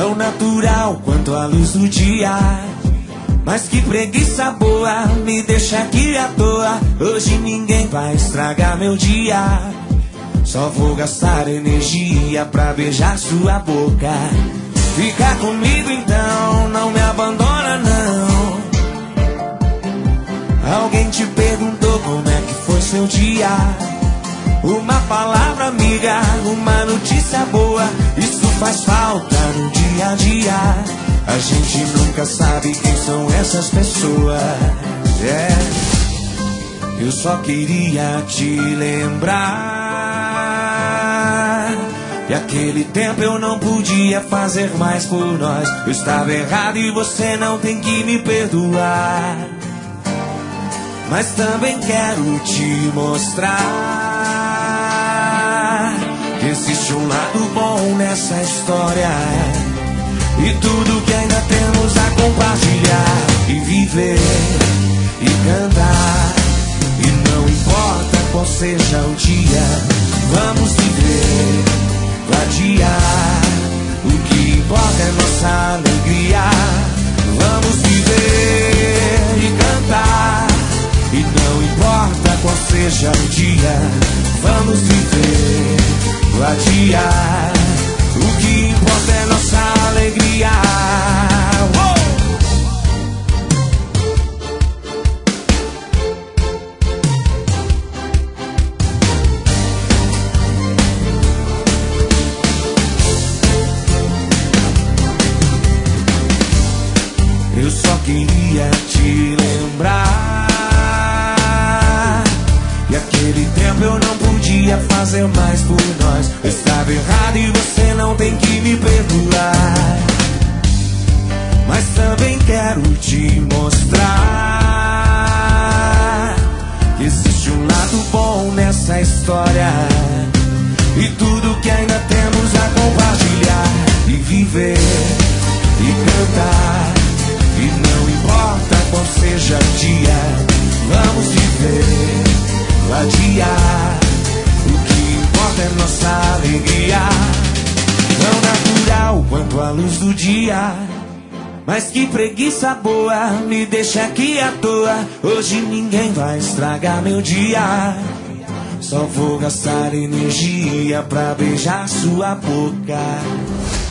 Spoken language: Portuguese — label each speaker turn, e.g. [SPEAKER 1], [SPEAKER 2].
[SPEAKER 1] tão natural quanto a luz do dia. Mas que preguiça boa, me deixa aqui à toa. Hoje ninguém vai estragar meu dia. Só vou gastar energia pra beijar sua boca. Fica comigo então, não me abandona não. Alguém te perguntou como é que foi seu dia? Uma palavra amiga, uma notícia boa, isso faz falta no dia a dia. A gente nunca sabe quem são essas pessoas. Eu só queria te lembrar que aquele tempo eu não podia fazer mais por nós. Eu estava errado e você não tem que me perdoar. Mas também quero te mostrar que existe um lado bom nessa história. E tudo que ainda temos a compartilhar e viver e cantar. E não importa qual seja o dia, vamos viver, gladiar. O que importa é nossa alegria. Vamos viver e cantar. E não importa qual seja o dia, vamos viver, gladiar. O que importa é nossa alegria. Eu só queria te lembrar que aquele tempo eu não podia fazer mais por nós. Eu estava errado e você não tem que me perdoar. Mas também quero te mostrar que existe um lado bom nessa história. E tudo que ainda temos a compartilhar e viver e cantar. E não importa qual seja o dia, vamos viver, gladiar. O que importa é nossa alegria. Tão natural quanto a luz do dia. Mas que preguiça boa, me deixa aqui à toa. Hoje ninguém vai estragar meu dia. Só vou gastar energia pra beijar sua boca.